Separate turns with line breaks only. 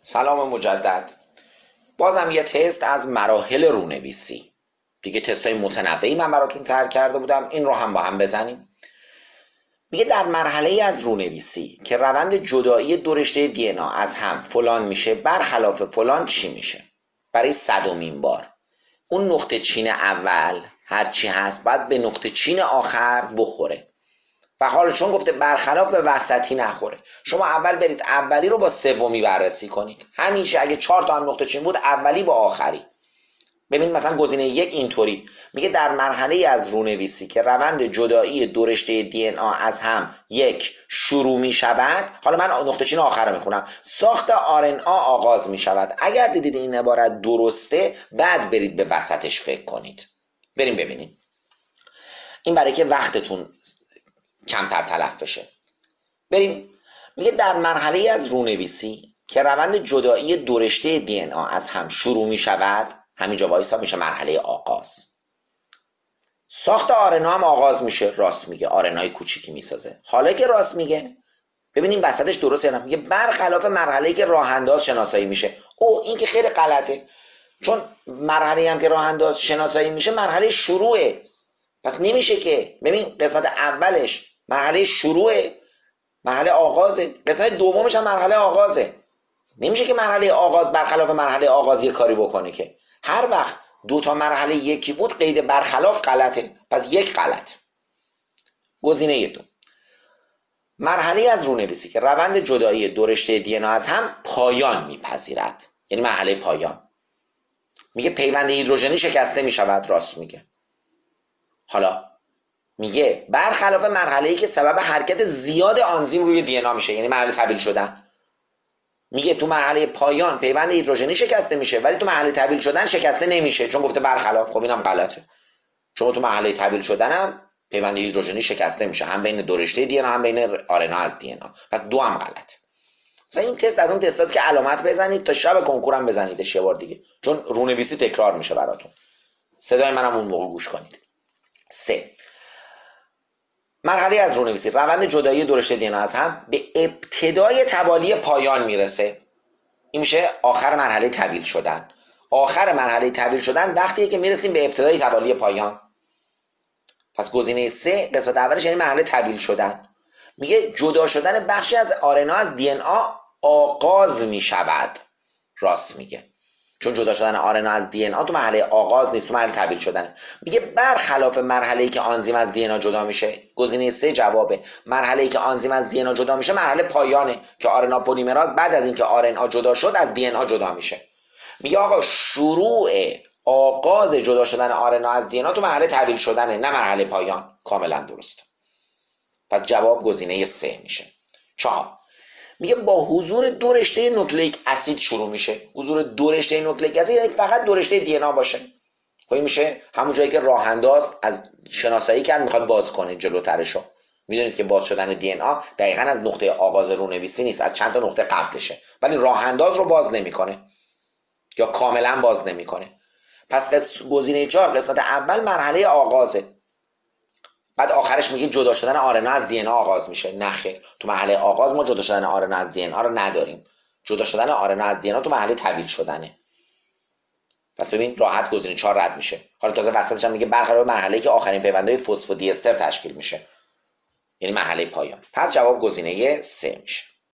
سلام مجدد. بازم یه تست از مراحل رونویسی. دیگه تستای متنوعی من براتون طرح کرده بودم، این رو هم با هم بزنیم. میگه در مرحله از رونویسی که روند جدایی دو رشته دی ان ا از هم فلان میشه، برخلاف فلان چی میشه؟ برای 100مین بار اون نقطه چین اول هرچی هست باید به نقطه چین آخر بخوره و حالا چون گفته برخلاف وسطی نخوره، شما اول برید اولی رو با سومی بررسی کنید. همیشه اگه 4 تا هم نقطه چین بود، اولی با آخری. ببین مثلا گزینه یک اینطوری میگه در مرحله از رونویسی که روند جدایی دو رشته دی ان ا از هم یک شروع می شود، حالا من نقطه چین آخر رو میخونم، ساخت آر ان ا آغاز می شود. اگر دیدید این عبارت درسته، بعد برید به وسطش فکر کنید. بریم ببینیم. این برای که وقتتون کمتر تلف بشه. بریم. میگه در مرحله از رونویسی که روند جدایی دو رشته دی ان ا از هم شروع می شود، همینجا وایسا میشه مرحله آغاز. ساخت آر ان ا هم آغاز میشه. راست میگه، آر ان ای کوچیکی میسازه. حالا که راست میگه، ببینیم وسطش درست یا نه. میگه برخلاف مرحله‌ای که راه انداز شناسایی میشه. او این که خیلی غلطه، چون مرحله‌ای هم که راه انداز شناسایی میشه مرحله شروعه، پس نمیشه که. ببین قسمت اولش مرحله شروعه، مرحله آغازه، قسمت دومش هم مرحله آغازه. نمیشه که مرحله آغاز برخلاف مرحله آغاز یه کاری بکنه که. هر وقت دو تا مرحله یکی بود، قید برخلاف غلطه، پس یک غلط. گزینه دو، مرحله از رونویسی که روند جدایی دو رشته دی ان ا از هم پایان میپذیرد، یعنی مرحله پایان. میگه پیوند هیدروژنی شکسته میشود. راست میگه. حالا میگه برخلاف مرحله‌ای که سبب حرکت زیاد آنزیم روی دی ان ا میشه، یعنی مرحله تبدیل شدن. میگه تو مرحله پایان پیوند هیدروژنی شکسته میشه، ولی تو مرحله تبدیل شدن شکسته نمیشه، چون گفته برخلاف. خب اینم غلطه، چون تو مرحله تبدیل شدن هم پیوند هیدروژنی شکسته میشه، هم بین دو رشته دی ان ا هم بین آر ان ا از دی ان ا. پس دو هم غلط. مثلا این تست از اون تستاست که علامت بزنید تا شب کنکورم بزنیدش یه بار دیگه، چون رونویسی تکرار میشه براتون. صدای منم اون موقع گوش کنید. 3. مرحله از رونویسی روند جدایی دو رشته دی ان ا از هم به ابتدای توالی پایان میرسه. این میشه آخر مرحله تبدیل شدن. آخر مرحله تبدیل شدن وقتیه که میرسیم به ابتدای توالی پایان. پس گزینه 3 قسمت اولش یعنی مرحله تبدیل شدن. میگه جدا شدن بخشی از آر ان ا از دی ان ا آغاز میشود. راست میگه، چون جدا شدن آر ان ا از دی ان ا تو مرحله آغاز نیست، تو مرحله تبدیل شدنه. میگه برخلاف مرحله‌ای که آنزیم از دی ان ا جدا میشه. گزینه 3 جوابه. مرحله‌ای که آنزیم از دی ان ا جدا میشه مرحله پایانه که آر ان ا پلیمراز بعد از اینکه آر ان ا جدا شد از دی ان ا جدا میشه. میگه آقا شروع آغاز جدا شدن آر ان ا از دی ان ا تو مرحله تبدیل شدنه، نه مرحله پایان. کاملا درست. پس جواب گزینه 3 میشه. 4. میگه با حضور دو رشته نوکلئیک اسید شروع میشه. حضور دو رشته نوکلئیک اسید یعنی فقط دو رشته دی ان ا باشه. خب میشه همون جایی که راه انداز از شناسایی کرد میخواد باز کنه جلوترشو. میدونید که باز شدن دی ان ا دقیقاً از نقطه آغاز رونویسی نیست، از چند تا نقطه قبلشه، ولی راه انداز رو باز نمیکنه یا کاملا باز نمیکنه. پس گزینه 4 قسمت اول مرحله آغازه، بعد آخرش میگه جدا شدن آر ان ا از دی ان ا آغاز میشه. نه خیر، تو مرحله آغاز ما جدا شدن آر ان ا از دی ان ا رو نداریم. جدا شدن آر ان ا از دی ان ا تو مرحله تبدیل شدنه. پس ببین راحت گزینه 4 رد میشه. حالا تازه وسطش هم میگه برخلاف مرحله‌ای که آخرین پیوندهای فسفودی استر تشکیل میشه، یعنی مرحله پایان. پس جواب گزینه 3 میشه.